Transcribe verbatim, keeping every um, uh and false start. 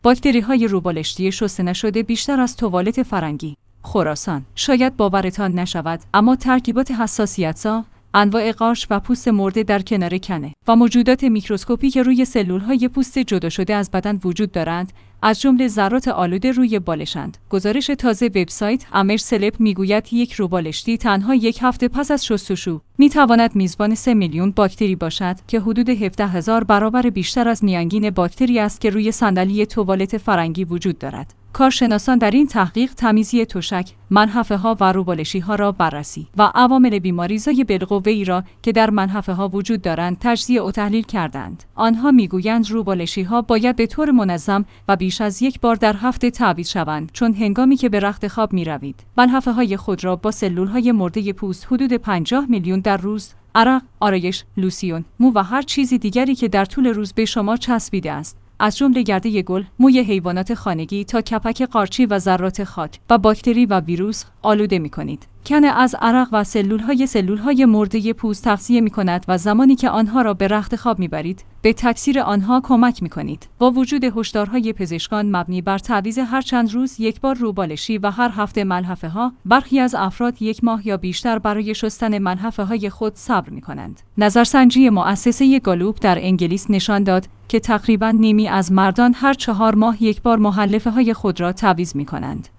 باکتری‌های روبالشتی شسته نشده بیشتر از توالت فرنگی. خراسان. شاید باورتان نشود، اما ترکیبات حساسیت‌زا، انواع قارچ و پوست مرده در کنار کنه و موجودات میکروسکوپی که روی سلول‌های پوست جدا شده از بدن وجود دارند، از جمله ذرات آلوده روی بالشند. گزارش تازه وبسایت امر سلب میگوید یک روبالشتی تنها یک هفته پس از شستشو میتواند میزبان سه میلیون باکتری باشد که حدود هفده هزار برابر بیشتر از میانگین باکتری است که روی صندلی توالت فرنگی وجود دارد. کارشناسان در این تحقیق تمیزی تشک، منحفه‌ها و روبالشی‌ها را بررسی و عوامل بیماریزای بالقوه‌ای را که در منحفه‌ها وجود دارند تجزیه و تحلیل کردند. آنها میگویند روبالشی‌ها باید به طور منظم و بیش از یک بار در هفته تعویض شوند، چون هنگامی که به رخت خواب می‌روید، منحفه‌های خود را با سلول‌های مرده پوست حدود پنجاه میلیون در روز، عرق، آرایش، لوسیون، مو و هر چیزی دیگری که در طول روز به شما چسبیده است، از جمله گرده گل، موی حیوانات خانگی تا کپک قارچی و ذرات خاک و باکتری و ویروس آلوده می‌کنید. کنه از عرق و سلول‌های سلول‌های مرده پوست تغذیه می‌کند و زمانی که آنها را به رخت خواب می‌برید، به تکثیر آنها کمک می‌کنید. با وجود هشدارهای پزشکان مبنی بر تعویض هر چند روز یک بار روبالشی و هر هفته ملحفه‌ها، برخی از افراد یک ماه یا بیشتر برای شستن ملحفه‌های خود صبر می‌کنند. نظرسنجی مؤسسه گالوپ در انگلیس نشان داد که تقریباً نیمی از مردان هر چهار ماه یک بار ملحفه‌های خود را تعویض می‌کنند.